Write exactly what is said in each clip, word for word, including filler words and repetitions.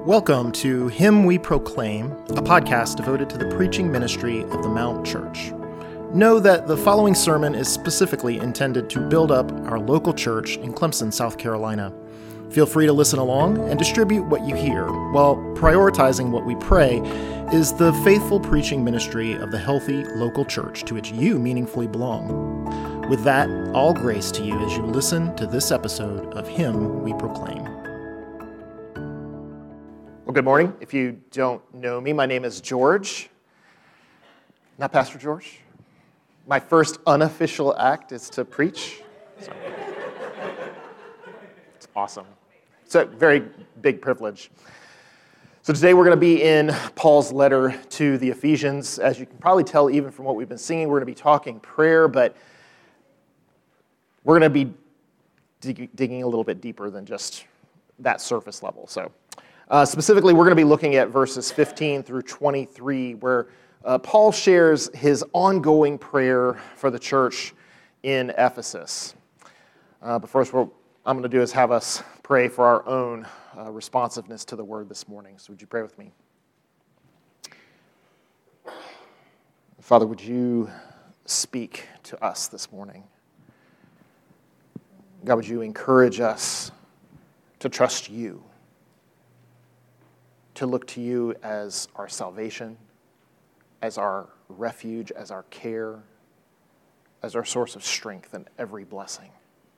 Welcome to Him We Proclaim, a podcast devoted to the preaching ministry of the Mount Church. Know that the following sermon is specifically intended to build up our local church in Clemson, South Carolina. Feel free to listen along and distribute what you hear, while prioritizing what we pray is the faithful preaching ministry of the healthy local church to which you meaningfully belong. With that, all grace to you as you listen to this episode of Him We Proclaim. Well, good morning. If you don't know me, my name is George. Not Pastor George. My first unofficial act is to preach. So. It's awesome. It's a very big privilege. So today we're going to be in Paul's letter to the Ephesians. As you can probably tell, even from what we've been singing, we're going to be talking prayer, but we're going to be dig- digging a little bit deeper than just that surface level. So. Uh, specifically, we're going to be looking at verses fifteen through twenty-three, where uh, Paul shares his ongoing prayer for the church in Ephesus. Uh, but first, what I'm going to do is have us pray for our own uh, responsiveness to the word this morning. So would you pray with me? Father, would you speak to us this morning? God, would you encourage us to trust you? To look to you as our salvation, as our refuge, as our care, as our source of strength and every blessing.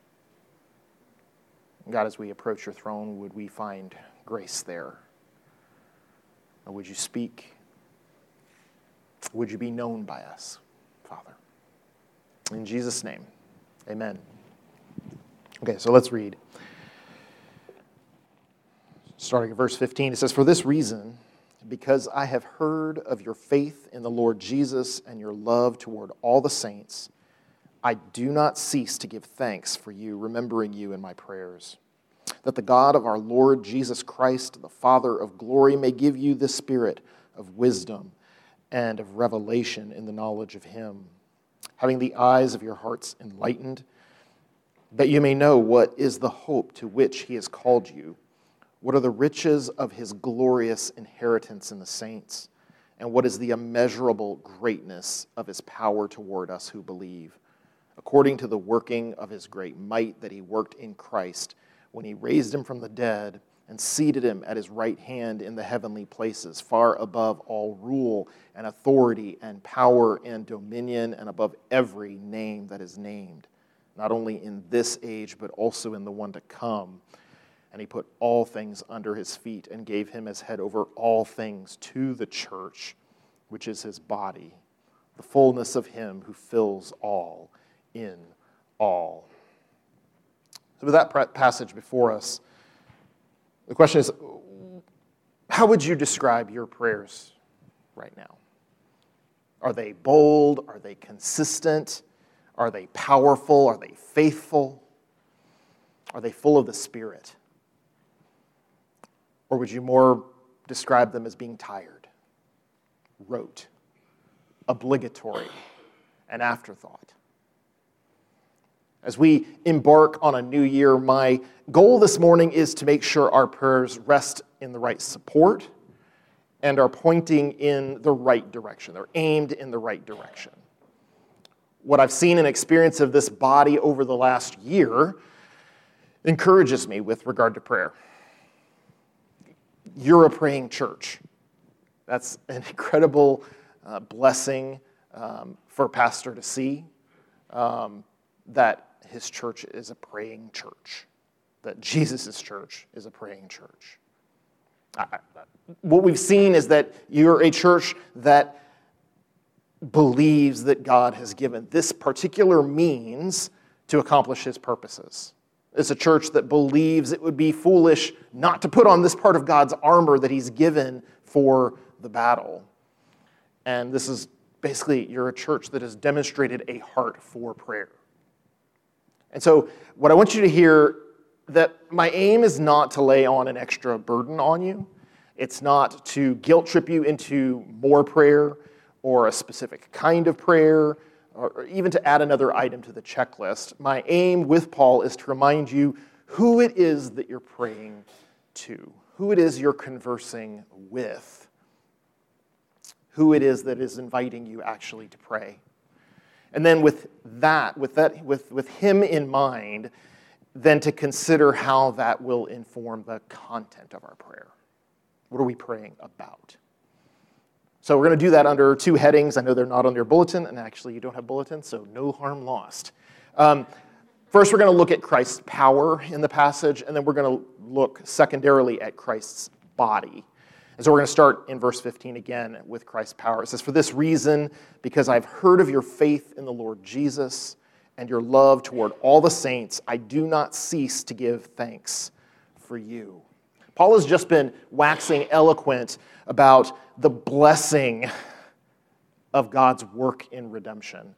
God, as we approach your throne, would we find grace there? Or would you speak? Would you be known by us, Father? In Jesus' name, amen. Okay, so let's read. Starting at verse fifteen, it says, "For this reason, because I have heard of your faith in the Lord Jesus and your love toward all the saints, I do not cease to give thanks for you, remembering you in my prayers, that the God of our Lord Jesus Christ, the Father of glory, may give you the spirit of wisdom and of revelation in the knowledge of him, having the eyes of your hearts enlightened, that you may know what is the hope to which he has called you, what are the riches of his glorious inheritance in the saints? And what is the immeasurable greatness of his power toward us who believe, according to the working of his great might that he worked in Christ, when he raised him from the dead and seated him at his right hand in the heavenly places, far above all rule and authority and power and dominion, and above every name that is named, not only in this age, but also in the one to come. And he put all things under his feet and gave him as head over all things to the church, which is his body, the fullness of him who fills all in all." So with that passage before us, the question is, how would you describe your prayers right now? Are they bold? Are they consistent? Are they powerful? Are they faithful? Are they full of the Spirit? Or would you more describe them as being tired, rote, obligatory, an afterthought? As we embark on a new year, my goal this morning is to make sure our prayers rest in the right support and are pointing in the right direction. They're aimed in the right direction. What I've seen and experienced of this body over the last year encourages me with regard to prayer. You're a praying church. That's an incredible uh, blessing um, for a pastor to see, um, that his church is a praying church, that Jesus' church is a praying church. I, I, what we've seen is that you're a church that believes that God has given this particular means to accomplish his purposes. It's a church that believes it would be foolish not to put on this part of God's armor that he's given for the battle. And this is basically, you're a church that has demonstrated a heart for prayer. And so what I want you to hear, that my aim is not to lay on an extra burden on you. It's not to guilt trip you into more prayer or a specific kind of prayer, or even to add another item to the checklist. My aim with Paul is to remind you who it is that you're praying to, who it is you're conversing with, who it is that is inviting you actually to pray. And then with that, with that, with, with him in mind, then to consider how that will inform the content of our prayer. What are we praying about? So we're going to do that under two headings. I know they're not on your bulletin, and actually you don't have bulletins, so no harm lost. Um, first, we're going to look at Christ's power in the passage, and then we're going to look secondarily at Christ's body. And so we're going to start in verse fifteen again with Christ's power. It says, "For this reason, because I've heard of your faith in the Lord Jesus and your love toward all the saints, I do not cease to give thanks for you." Paul has just been waxing eloquent about the blessing of God's work in redemption.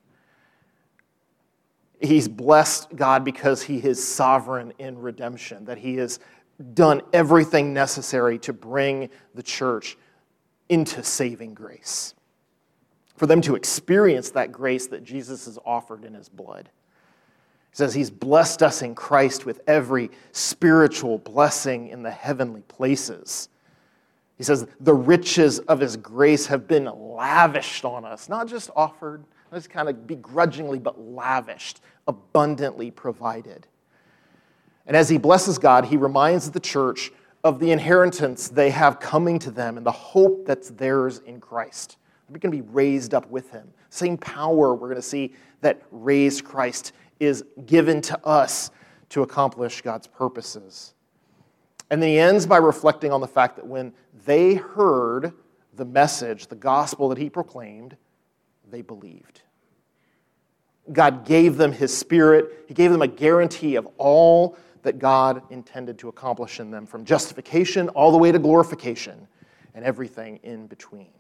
He's blessed God because he is sovereign in redemption, that he has done everything necessary to bring the church into saving grace, for them to experience that grace that Jesus has offered in his blood. He says he's blessed us in Christ with every spiritual blessing in the heavenly places. He says the riches of his grace have been lavished on us, not just offered, not just kind of begrudgingly, but lavished, abundantly provided. And as he blesses God, he reminds the church of the inheritance they have coming to them and the hope that's theirs in Christ. We're going to be raised up with him. Same power we're going to see that raised Christ is given to us to accomplish God's purposes. And then he ends by reflecting on the fact that when they heard the message, the gospel that he proclaimed, they believed. God gave them his Spirit. He gave them a guarantee of all that God intended to accomplish in them, from justification all the way to glorification and everything in between.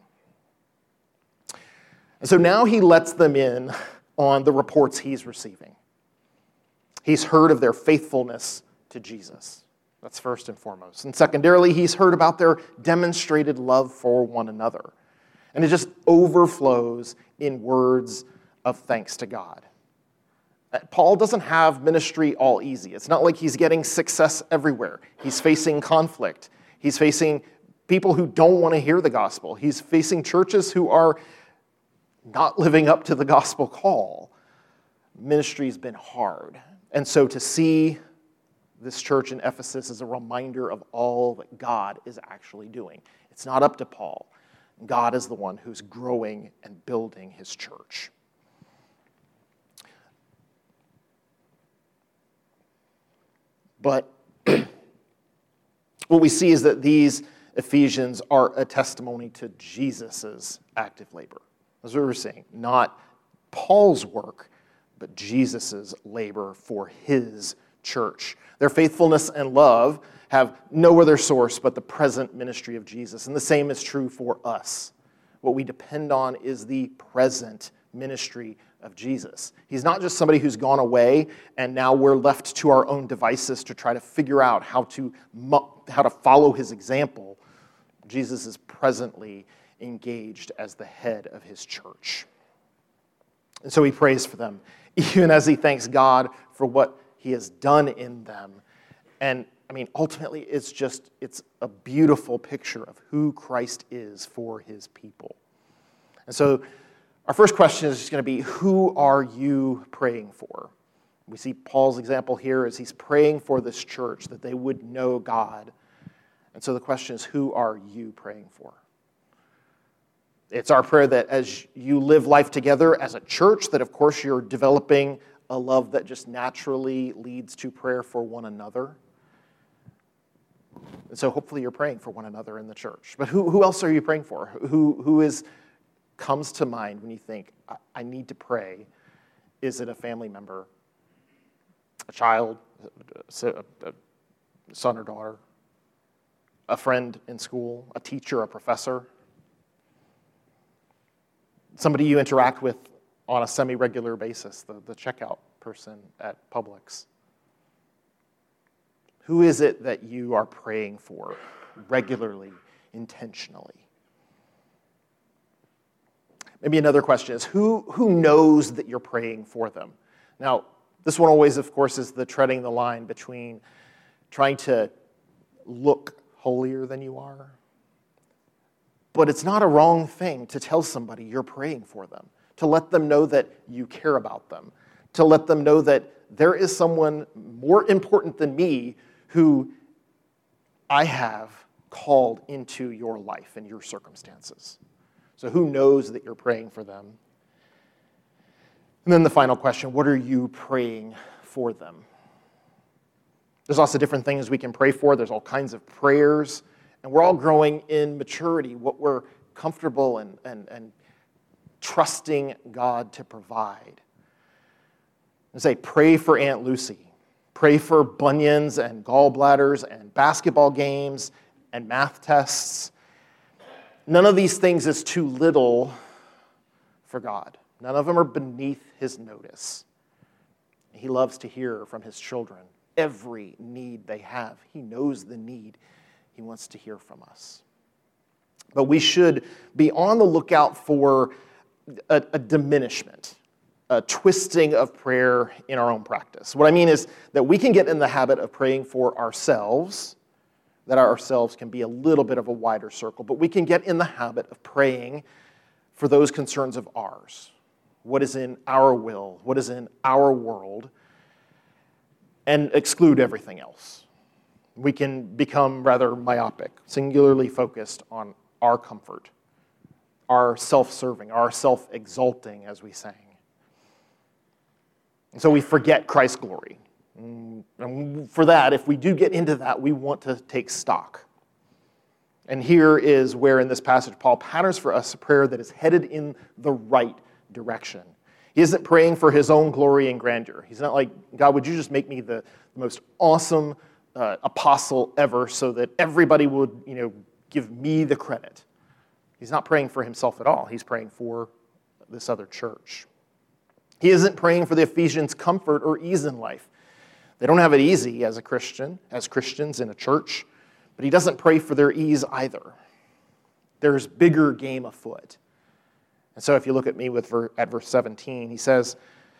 And so now he lets them in on the reports he's receiving. He's heard of their faithfulness to Jesus. That's first and foremost. And secondarily, he's heard about their demonstrated love for one another. And it just overflows in words of thanks to God. Paul doesn't have ministry all easy. It's not like he's getting success everywhere. He's facing conflict. He's facing people who don't want to hear the gospel. He's facing churches who are not living up to the gospel call. Ministry's been hard. And so to see this church in Ephesus is a reminder of all that God is actually doing. It's not up to Paul. God is the one who's growing and building his church. But what we see is that these Ephesians are a testimony to Jesus' active labor. That's what we're saying. Not Paul's work, but Jesus' labor for his church. Their faithfulness and love have no other source but the present ministry of Jesus. And the same is true for us. What we depend on is the present ministry of Jesus. He's not just somebody who's gone away and now we're left to our own devices to try to figure out how to, how to follow his example. Jesus is presently engaged as the head of his church. And so he prays for them, even as he thanks God for what he has done in them. And I mean, ultimately, it's just, it's a beautiful picture of who Christ is for his people. And so our first question is just going to be, who are you praying for? We see Paul's example here as he's praying for this church, that they would know God. And so the question is, who are you praying for? It's our prayer that as you live life together as a church, that of course you're developing a love that just naturally leads to prayer for one another. And so hopefully you're praying for one another in the church. But who, who else are you praying for? Who, who is comes to mind when you think, I, I need to pray? Is it a family member, a child, a, a son or daughter, a friend in school, a teacher, a professor, somebody you interact with on a semi-regular basis, the, the checkout person at Publix? Who is it that you are praying for regularly, intentionally? Maybe another question is, who, who knows that you're praying for them? Now, this one always, of course, is the treading the line between trying to look holier than you are. But it's not a wrong thing to tell somebody you're praying for them, to let them know that you care about them, to let them know that there is someone more important than me who I have called into your life and your circumstances. So who knows that you're praying for them? And then the final question, what are you praying for them? There's lots of different things we can pray for. There's all kinds of prayers. And we're all growing in maturity, what we're comfortable and, and, and trusting God to provide. And say, pray for Aunt Lucy. Pray for bunions and gallbladders and basketball games and math tests. None of these things is too little for God. None of them are beneath his notice. He loves to hear from his children every need they have. He knows the need. He wants to hear from us. But we should be on the lookout for a, a diminishment, a twisting of prayer in our own practice. What I mean is that we can get in the habit of praying for ourselves, that ourselves can be a little bit of a wider circle, but we can get in the habit of praying for those concerns of ours. What is in our will, what is in our world, and exclude everything else. We can become rather myopic, singularly focused on our comfort, our self-serving, our self-exalting, as we sang. And so we forget Christ's glory. And for that, if we do get into that, we want to take stock. And here is where in this passage Paul patterns for us a prayer that is headed in the right direction. He isn't praying for his own glory and grandeur. He's not like, God, would you just make me the most awesome uh, apostle ever so that everybody would, you know, give me the credit. He's not praying for himself at all. He's praying for this other church. He isn't praying for the Ephesians' comfort or ease in life. They don't have it easy as a Christian, as Christians in a church, but he doesn't pray for their ease either. There's bigger game afoot. And so if you look at me with ver- at verse seventeen, he says,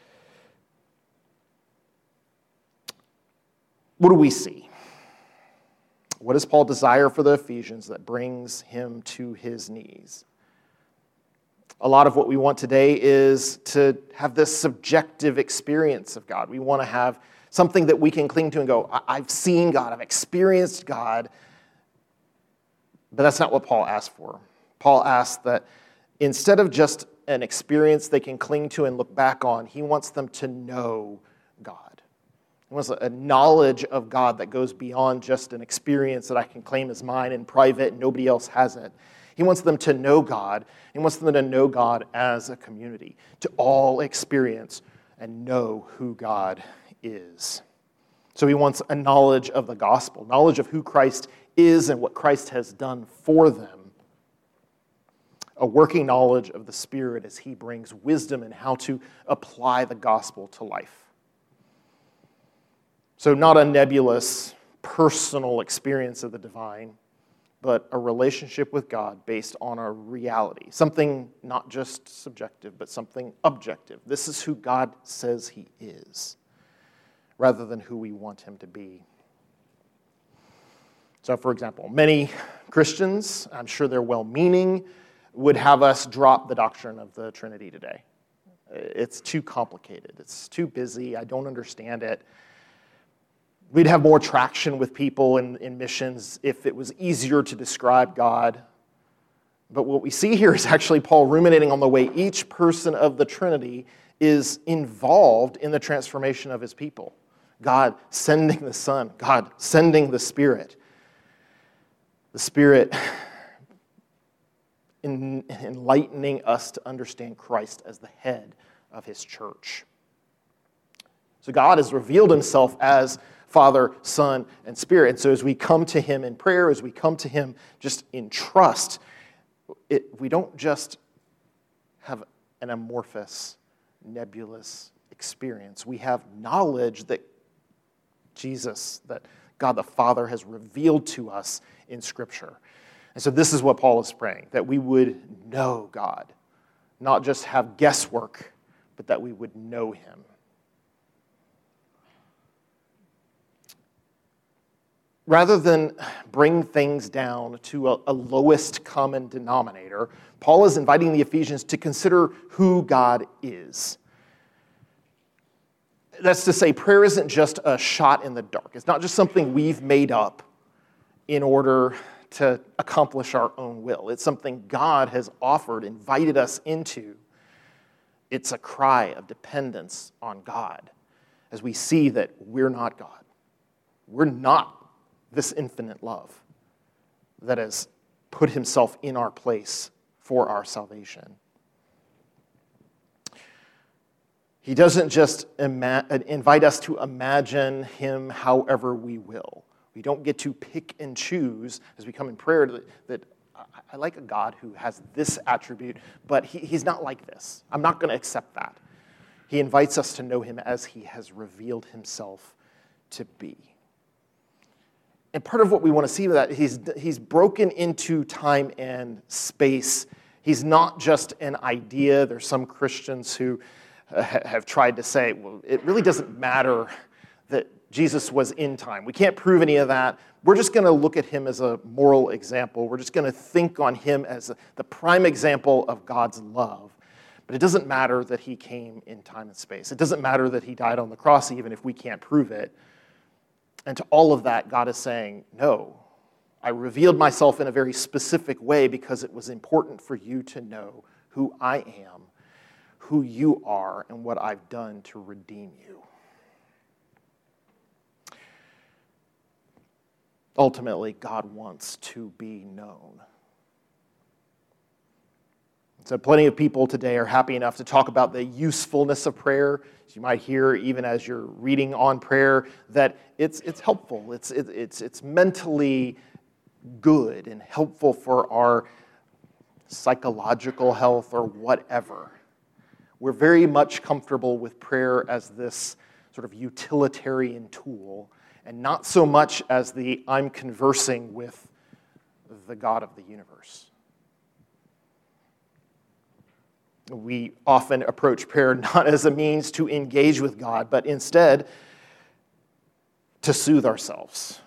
what do we see? What does Paul desire for the Ephesians that brings him to his knees? A lot of what we want today is to have this subjective experience of God. We want to have something that we can cling to and go, I've seen God, I've experienced God. But that's not what Paul asked for. Paul asked that instead of just an experience they can cling to and look back on, he wants them to know God. He wants a knowledge of God that goes beyond just an experience that I can claim as mine in private and nobody else has it. He wants them to know God. He wants them to know God as a community, to all experience and know who God is. So he wants a knowledge of the gospel, knowledge of who Christ is and what Christ has done for them. A working knowledge of the Spirit as he brings wisdom in how to apply the gospel to life. So not a nebulous, personal experience of the divine, but a relationship with God based on a reality. Something not just subjective, but something objective. This is who God says he is, rather than who we want him to be. So, for example, many Christians, I'm sure they're well-meaning, would have us drop the doctrine of the Trinity today. It's too complicated. It's too busy. I don't understand it. We'd have more traction with people in, in missions if it was easier to describe God. But what we see here is actually Paul ruminating on the way each person of the Trinity is involved in the transformation of his people. God sending the Son, God sending the Spirit. The Spirit in, enlightening us to understand Christ as the head of his church. So God has revealed himself as Father, Son, and Spirit. And so as we come to him in prayer, as we come to him just in trust, it, we don't just have an amorphous, nebulous experience. We have knowledge that Jesus, that God the Father has revealed to us in Scripture. And so this is what Paul is praying, that we would know God, not just have guesswork, but that we would know him. rather than bring things down to a, a lowest common denominator, Paul is inviting the Ephesians to consider who God is. That's to say, prayer isn't just a shot in the dark. It's not just something we've made up in order to accomplish our own will. It's something God has offered, invited us into. It's a cry of dependence on God as we see that we're not God. We're not this infinite love that has put himself in our place for our salvation. He doesn't just ima- invite us to imagine him however we will. We don't get to pick and choose as we come in prayer that, that I like a God who has this attribute, but he, he's not like this. I'm not going to accept that. He invites us to know him as he has revealed himself to be. And part of what we want to see with that, he's, he's broken into time and space. He's not just an idea. There's some Christians who uh, have tried to say, well, it really doesn't matter that Jesus was in time. We can't prove any of that. We're just going to look at him as a moral example. We're just going to think on him as the prime example of God's love. But it doesn't matter that he came in time and space. It doesn't matter that he died on the cross, even if we can't prove it. And to all of that, God is saying, no, I revealed myself in a very specific way because it was important for you to know who I am, who you are, and what I've done to redeem you. Ultimately, God wants to be known. So plenty of people today are happy enough to talk about the usefulness of prayer. As you might hear, even as you're reading on prayer, that it's it's helpful. It's it, it's it's mentally good and helpful for our psychological health or whatever. We're very much comfortable with prayer as this sort of utilitarian tool, and not so much as the I'm conversing with the God of the universe. We often approach prayer not as a means to engage with God, but instead to soothe ourselves.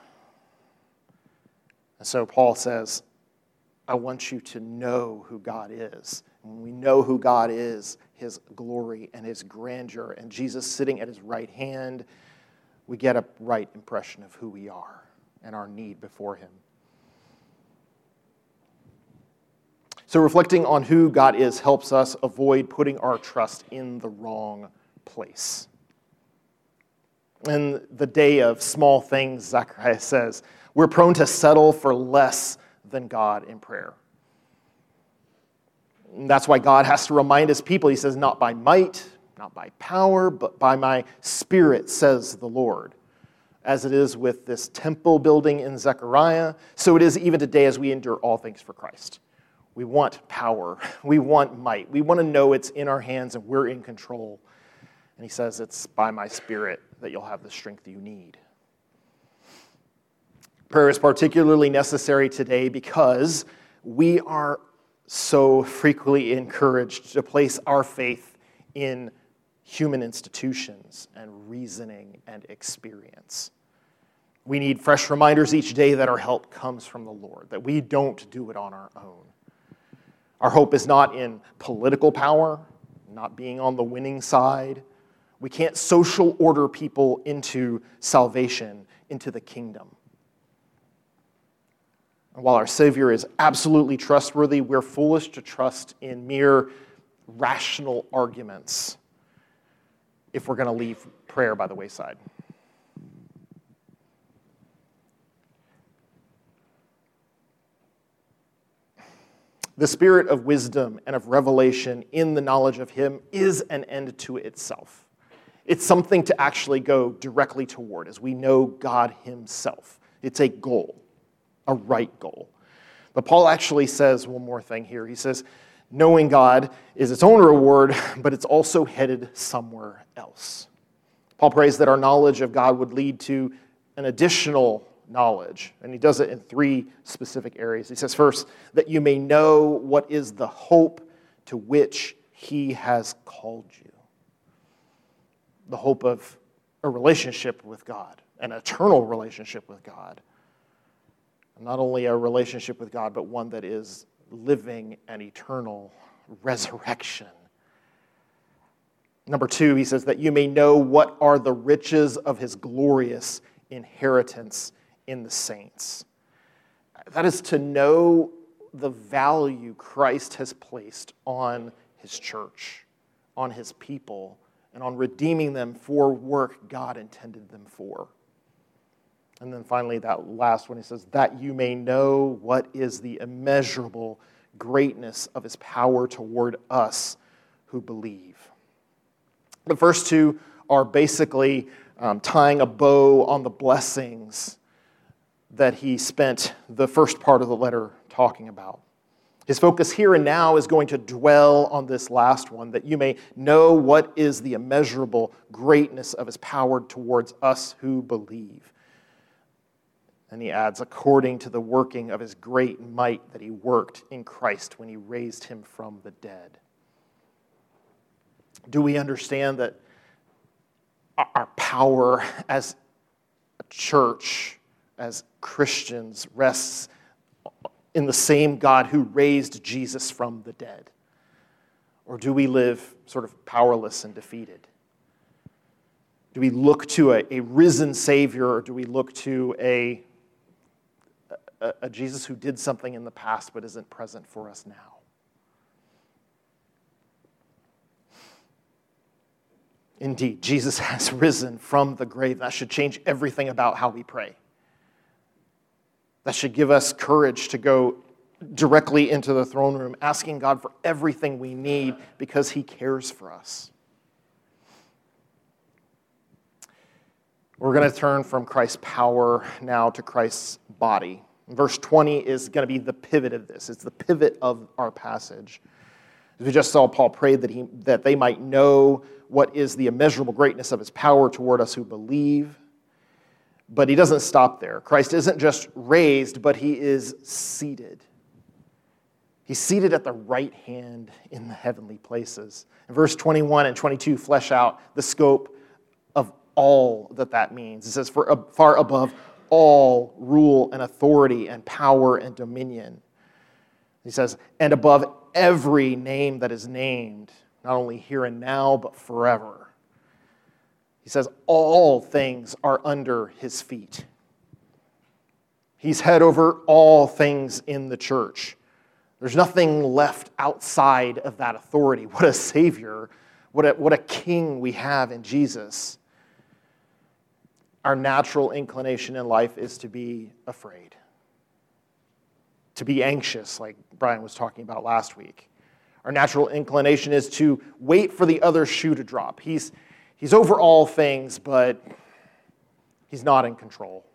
And so Paul says, I want you to know who God is. And when we know who God is, his glory and his grandeur, and Jesus sitting at his right hand, we get a right impression of who we are and our need before him. So reflecting on who God is helps us avoid putting our trust in the wrong place. In the day of small things, Zacharias says, we're prone to settle for less than God in prayer. And that's why God has to remind his people, he says, not by might, not by power, but by my spirit, says the Lord. As it is with this temple building in Zechariah, so it is even today as we endure all things for Christ. We want power. We want might. We want to know it's in our hands and we're in control. And he says it's by my spirit that you'll have the strength you need. Prayer is particularly necessary today because we are so frequently encouraged to place our faith in human institutions and reasoning and experience. We need fresh reminders each day that our help comes from the Lord, that we don't do it on our own. Our hope is not in political power, not being on the winning side. We can't social order people into salvation, into the kingdom. And while our Savior is absolutely trustworthy, we're foolish to trust in mere rational arguments if we're going to leave prayer by the wayside. The spirit of wisdom and of revelation in the knowledge of him is an end to itself. It's something to actually go directly toward as we know God himself. It's a goal, a right goal. But Paul actually says one more thing here. He says, knowing God is its own reward, but it's also headed somewhere else. Paul prays that our knowledge of God would lead to an additional knowledge, and he does it in three specific areas. He says, first, that you may know what is the hope to which he has called you. The hope of a relationship with God, an eternal relationship with God. Not only a relationship with God, but one that is living and eternal resurrection. Number two, he says that you may know what are the riches of his glorious inheritance in the saints. That is to know the value Christ has placed on his church, on his people, and on redeeming them for work God intended them for. And then finally, that last one, he says, that you may know what is the immeasurable greatness of his power toward us who believe. The first two are basically um, tying a bow on the blessings that he spent the first part of the letter talking about. His focus here and now is going to dwell on this last one, that you may know what is the immeasurable greatness of his power towards us who believe. And he adds, according to the working of his great might that he worked in Christ when he raised him from the dead. Do we understand that our power as a church, as Christians, rests in the same God who raised Jesus from the dead? Or do we live sort of powerless and defeated? Do we look to a, a risen Savior, or do we look to a A, a Jesus who did something in the past but isn't present for us now? Indeed, Jesus has risen from the grave. That should change everything about how we pray. That should give us courage to go directly into the throne room, asking God for everything we need because he cares for us. We're going to turn from Christ's power now to Christ's body. Verse twenty is going to be the pivot of this. It's the pivot of our passage. As we just saw, Paul prayed that he that they might know what is the immeasurable greatness of his power toward us who believe. But he doesn't stop there. Christ isn't just raised, but he is seated. He's seated at the right hand in the heavenly places. And verse twenty-one and twenty-two flesh out the scope of all that that means. It says, for far above all rule and authority and power and dominion. He says, and above every name that is named, not only here and now, but forever. He says, all things are under his feet. He's head over all things in the church. There's nothing left outside of that authority. What a Savior, what a, what a King we have in Jesus. Our natural inclination in life is to be afraid, to be anxious, like Brian was talking about last week. Our natural inclination is to wait for the other shoe to drop. He's, he's over all things, but he's not in control.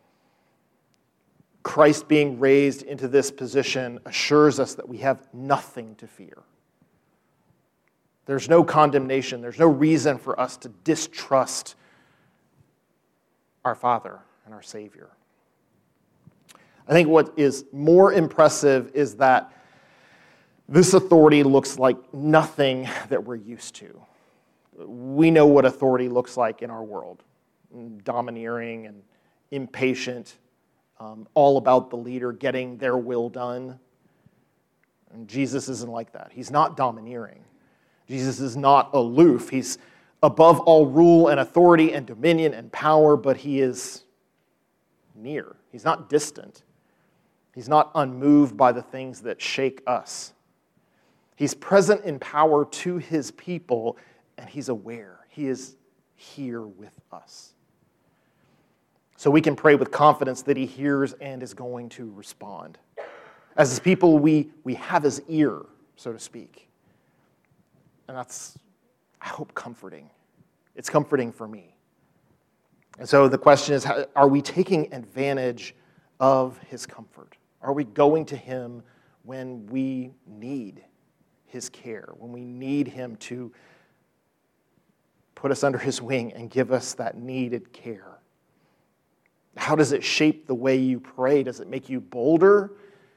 Christ being raised into this position assures us that we have nothing to fear. There's no condemnation. There's no reason for us to distrust our Father and our Savior. I think what is more impressive is that this authority looks like nothing that we're used to. We know what authority looks like in our world. Domineering and impatient, um, all about the leader getting their will done. And Jesus isn't like that. He's not domineering. Jesus is not aloof. He's above all rule and authority and dominion and power, but he is near. He's not distant. He's not unmoved by the things that shake us. He's present in power to his people, and he's aware. He is here with us. So we can pray with confidence that he hears and is going to respond. As his people, we, we have his ear, so to speak. And that's, I hope, comforting. It's comforting for me. And so the question is, are we taking advantage of his comfort? Are we going to him when we need his care, when we need him to put us under his wing and give us that needed care? How does it shape the way you pray? Does it make you bolder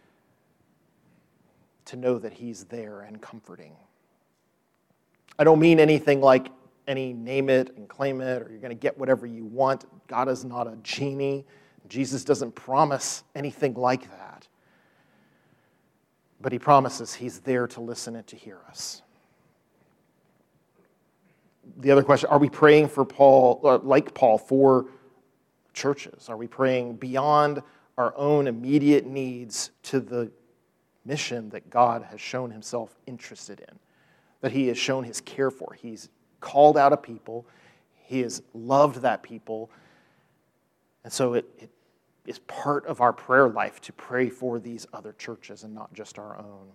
to know that he's there and comforting? I don't mean anything like any name it and claim it, or you're going to get whatever you want. God is not a genie. Jesus doesn't promise anything like that. But he promises he's there to listen and to hear us. The other question, are we praying for Paul, like Paul, for churches? Are we praying beyond our own immediate needs to the mission that God has shown himself interested in, that he has shown his care for? He's called out a people. He has loved that people. And so it, it is part of our prayer life to pray for these other churches and not just our own.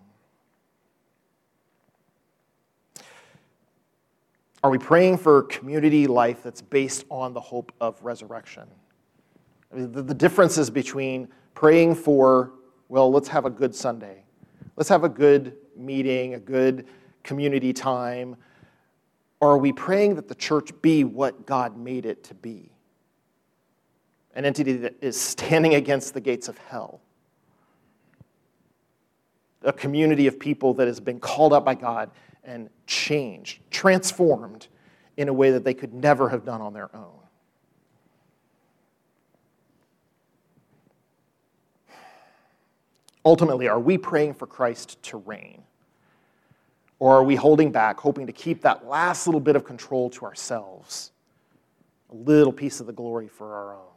Are we praying for community life that's based on the hope of resurrection? I mean, the, the differences between praying for, well, let's have a good Sunday. Let's have a good meeting, a good community time. Or are we praying that the church be what God made it to be? An entity that is standing against the gates of hell. A community of people that has been called out by God and changed, transformed in a way that they could never have done on their own. Ultimately, are we praying for Christ to reign? Or are we holding back, hoping to keep that last little bit of control to ourselves? A little piece of the glory for our own.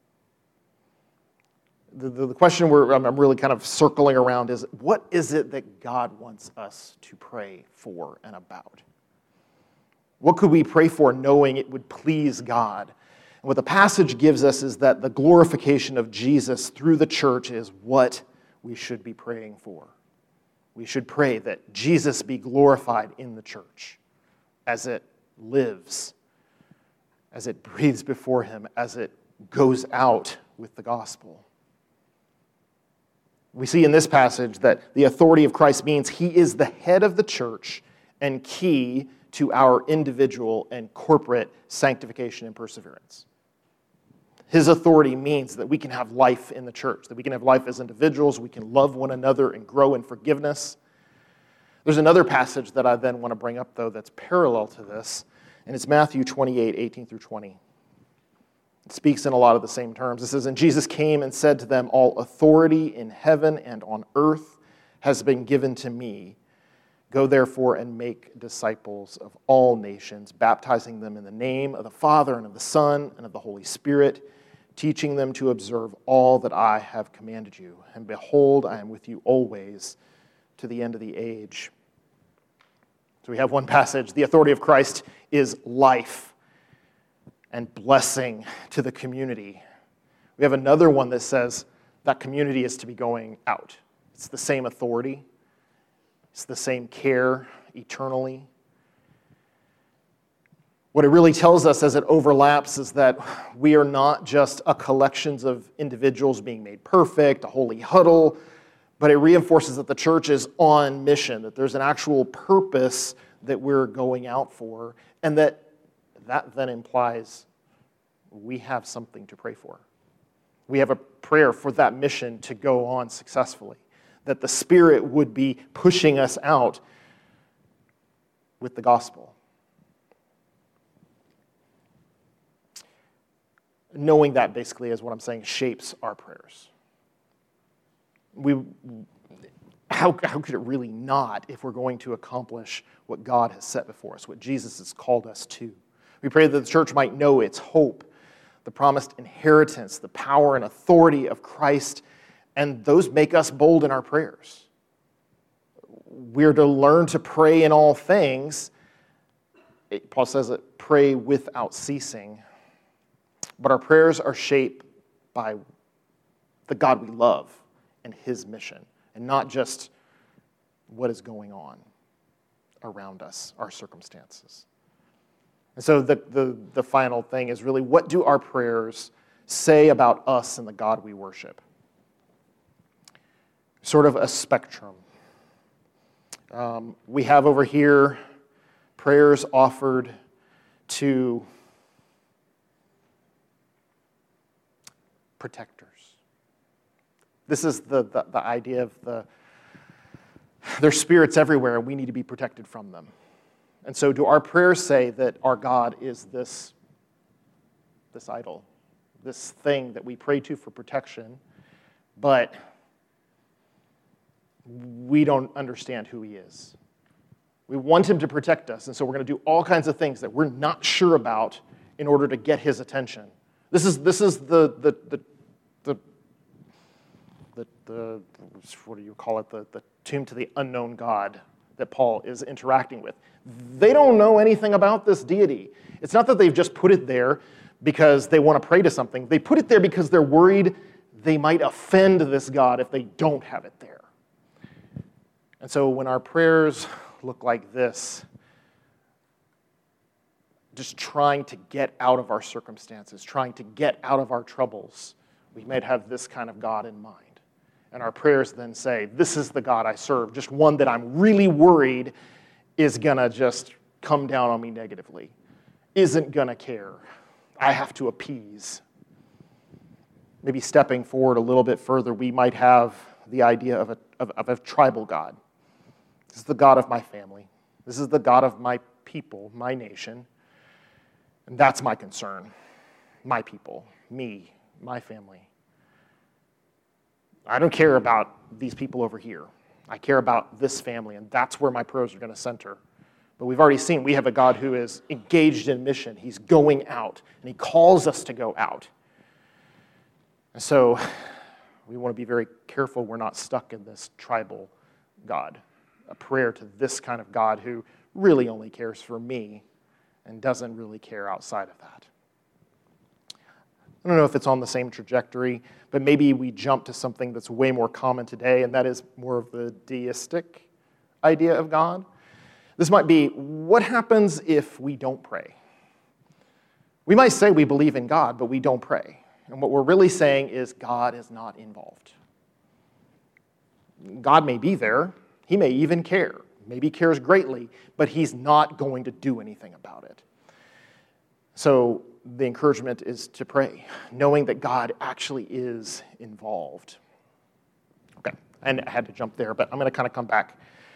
The, the, the question we're, I'm really kind of circling around is, what is it that God wants us to pray for and about? What could we pray for knowing it would please God? And what the passage gives us is that the glorification of Jesus through the church is what we should be praying for. We should pray that Jesus be glorified in the church as it lives, as it breathes before him, as it goes out with the gospel. We see in this passage that the authority of Christ means he is the head of the church and key to our individual and corporate sanctification and perseverance. His authority means that we can have life in the church, that we can have life as individuals, we can love one another and grow in forgiveness. There's another passage that I then want to bring up, though, that's parallel to this, and it's Matthew twenty-eight, eighteen through twenty. It speaks in a lot of the same terms. It says, "And Jesus came and said to them, 'All authority in heaven and on earth has been given to me. Go therefore and make disciples of all nations, baptizing them in the name of the Father and of the Son and of the Holy Spirit, teaching them to observe all that I have commanded you. And behold, I am with you always to the end of the age.'" So we have one passage. The authority of Christ is life and blessing to the community. We have another one that says that community is to be going out. It's the same authority. It's the same care eternally. What it really tells us as it overlaps is that we are not just a collection of individuals being made perfect, a holy huddle, but it reinforces that the church is on mission, that there's an actual purpose that we're going out for, and that that then implies we have something to pray for. We have a prayer for that mission to go on successfully, that the Spirit would be pushing us out with the gospel. Knowing that basically is what I'm saying shapes our prayers. We, how, how could it really not if we're going to accomplish what God has set before us, what Jesus has called us to? We pray that the church might know its hope, the promised inheritance, the power and authority of Christ, and those make us bold in our prayers. We're to learn to pray in all things. Paul says it, pray without ceasing. But our prayers are shaped by the God we love and his mission, and not just what is going on around us, our circumstances. And so the, the, the final thing is really, what do our prayers say about us and the God we worship? Sort of a spectrum. Um, we have over here prayers offered to protectors. This is the, the, the idea of the there's spirits everywhere, and we need to be protected from them. And so do our prayers say that our God is this, this idol, this thing that we pray to for protection, but we don't understand who he is. We want him to protect us, and so we're going to do all kinds of things that we're not sure about in order to get his attention. This is this is the the the the, the, the what do you call it? The, the tomb to the unknown God that Paul is interacting with. They don't know anything about this deity. It's not that they've just put it there because they want to pray to something. They put it there because they're worried they might offend this God if they don't have it there. And so when our prayers look like this, just trying to get out of our circumstances, trying to get out of our troubles, we might have this kind of God in mind. And our prayers then say, this is the God I serve, just one that I'm really worried is going to just come down on me negatively, isn't going to care. I have to appease. Maybe stepping forward a little bit further, we might have the idea of a, of, of a tribal God. This is the God of my family. This is the God of my people, my nation. And that's my concern. My people, me, my family. I don't care about these people over here. I care about this family, and that's where my prayers are going to center. But we've already seen we have a God who is engaged in mission. He's going out, and he calls us to go out. And so we want to be very careful we're not stuck in this tribal God, a prayer to this kind of God who really only cares for me and doesn't really care outside of that. I don't know if it's on the same trajectory, but maybe we jump to something that's way more common today, and that is more of the deistic idea of God. This might be, what happens if we don't pray? We might say we believe in God, but we don't pray. And what we're really saying is God is not involved. God may be there. He may even care. Maybe cares greatly, but he's not going to do anything about it. So the encouragement is to pray, knowing that God actually is involved. Okay, and I had to jump there, but I'm going to kind of come back.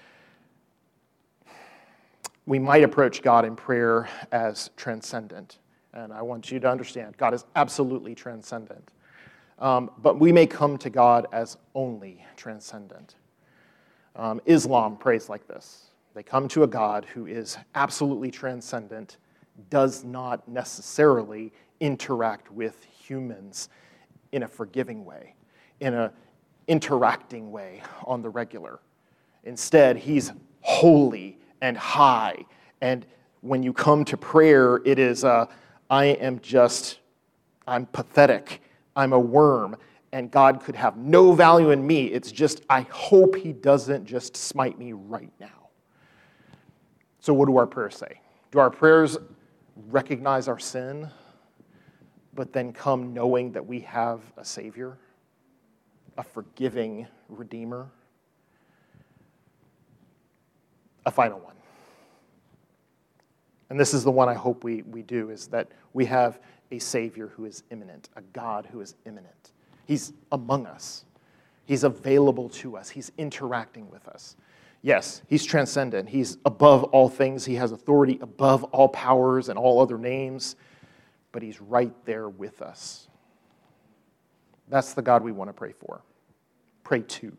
We might approach God in prayer as transcendent, and I want you to understand, God is absolutely transcendent. Um, but we may come to God as only transcendent. Um, Islam prays like this. They come to a God who is absolutely transcendent, does not necessarily interact with humans in a forgiving way, in an interacting way on the regular. Instead, he's holy and high, and when you come to prayer, it is, uh, I am just, I'm pathetic, I'm a worm, and God could have no value in me. It's just, I hope he doesn't just smite me right now. So what do our prayers say? Do our prayers recognize our sin, but then come knowing that we have a Savior, a forgiving Redeemer? A final one. And this is the one I hope we, we do, is that we have a Savior who is imminent, a God who is imminent. He's among us. He's available to us. He's interacting with us. Yes, he's transcendent. He's above all things. He has authority above all powers and all other names, but he's right there with us. That's the God we want to pray for. Pray to.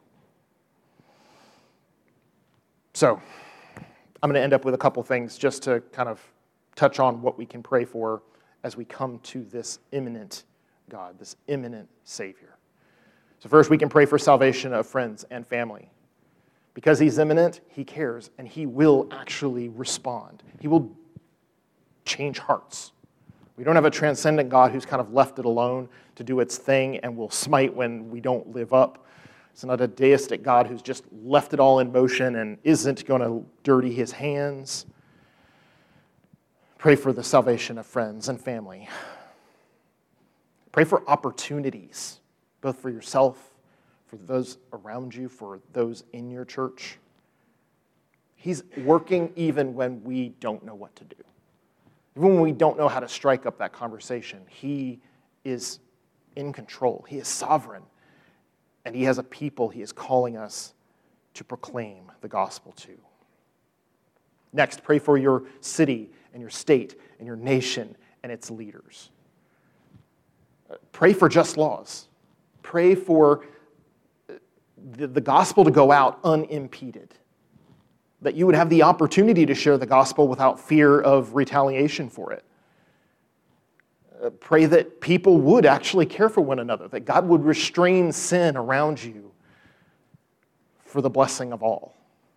So, I'm going to end up with a couple things just to kind of touch on what we can pray for as we come to this imminent God, this imminent Savior. So first, we can pray for salvation of friends and family. Because he's imminent, he cares, and he will actually respond. He will change hearts. We don't have a transcendent God who's kind of left it alone to do its thing and will smite when we don't live up. It's not a deistic God who's just left it all in motion and isn't going to dirty his hands. Pray for the salvation of friends and family. Pray for opportunities, both for yourself, for those around you, for those in your church. He's working even when we don't know what to do. Even when we don't know how to strike up that conversation, he is in control. He is sovereign. And he has a people he is calling us to proclaim the gospel to. Next, pray for your city and your state and your nation and its leaders. Pray for just laws. Pray for the, the gospel to go out unimpeded. That you would have the opportunity to share the gospel without fear of retaliation for it. Uh, pray that people would actually care for one another, that God would restrain sin around you for the blessing of all.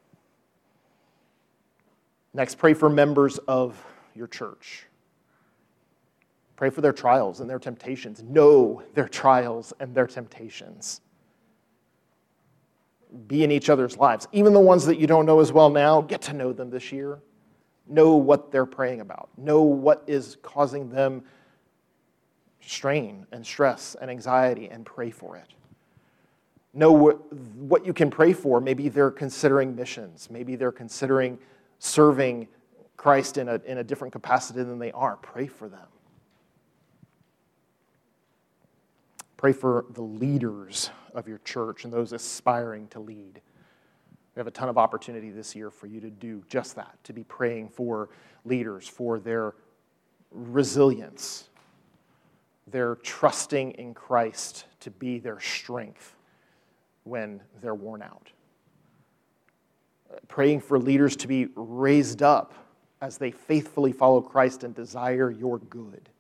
Next, pray for members of your church. Pray for their trials and their temptations. Know their trials and their temptations. Be in each other's lives. Even the ones that you don't know as well now, get to know them this year. Know what they're praying about. Know what is causing them strain and stress and anxiety, and pray for it. Know what, what you can pray for. Maybe they're considering missions. Maybe they're considering serving Christ in a, in a different capacity than they are. Pray for them. Pray for the leaders of your church and those aspiring to lead. We have a ton of opportunity this year for you to do just that, to be praying for leaders, for their resilience, their trusting in Christ to be their strength when they're worn out. Praying for leaders to be raised up as they faithfully follow Christ and desire your good.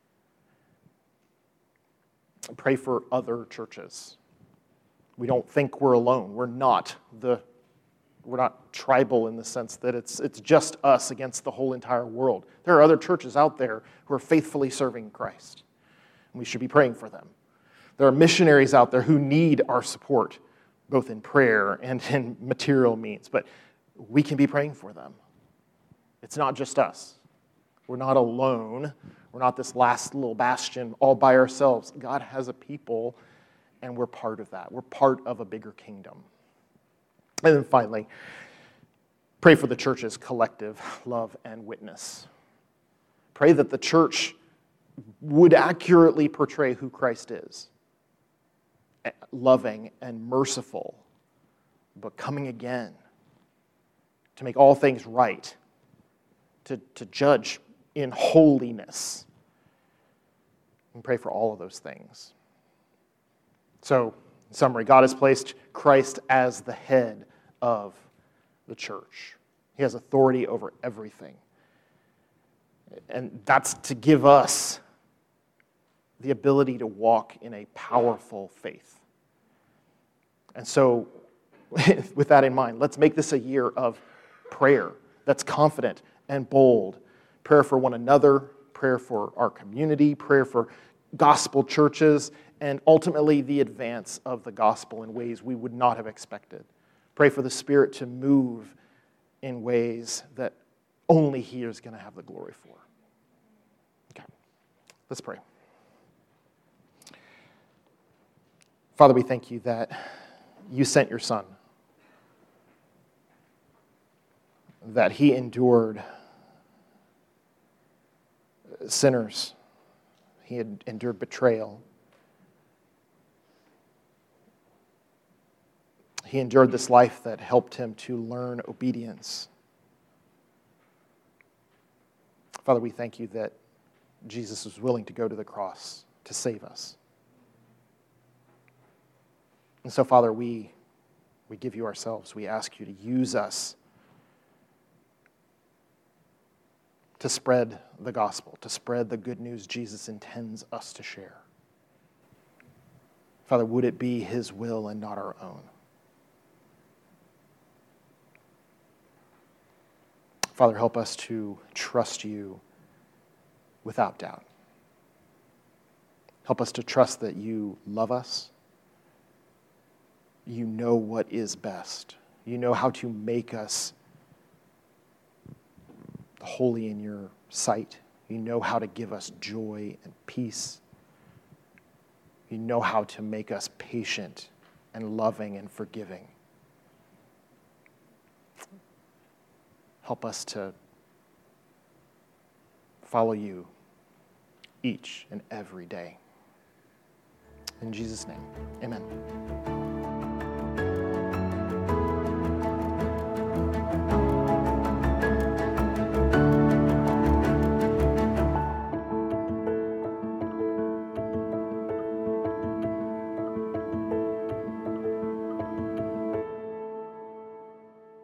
Pray for other churches. We don't think we're alone. We're not the we're not tribal in the sense that it's it's just us against the whole entire world. There are other churches out there who are faithfully serving Christ, and we should be praying for them. There are missionaries out there who need our support, both in prayer and in material means, but we can be praying for them. It's not just us. We're not alone. We're not this last little bastion all by ourselves. God has a people, and we're part of that. We're part of a bigger kingdom. And then finally, pray for the church's collective love and witness. Pray that the church would accurately portray who Christ is. Loving and merciful, but coming again to make all things right, to, to judge in holiness. And pray for all of those things. So, in summary, God has placed Christ as the head of the church. He has authority over everything. And that's to give us the ability to walk in a powerful faith. And so, with that in mind, let's make this a year of prayer that's confident and bold. Prayer for one another, prayer for our community, prayer for gospel churches, and ultimately the advance of the gospel in ways we would not have expected. Pray for the Spirit to move in ways that only He is going to have the glory for. Okay, let's pray. Father, we thank you that you sent your Son, that He endured sinners. He had endured betrayal. He endured this life that helped him to learn obedience. Father, we thank you that Jesus was willing to go to the cross to save us. And so, Father, we, we give you ourselves. We ask you to use us to spread the gospel, to spread the good news Jesus intends us to share. Father, would it be His will and not our own? Father, help us to trust you without doubt. Help us to trust that you love us. You know what is best. You know how to make us holy in your sight. You know how to give us joy and peace. You know how to make us patient and loving and forgiving. Help us to follow you each and every day. In Jesus' name, amen.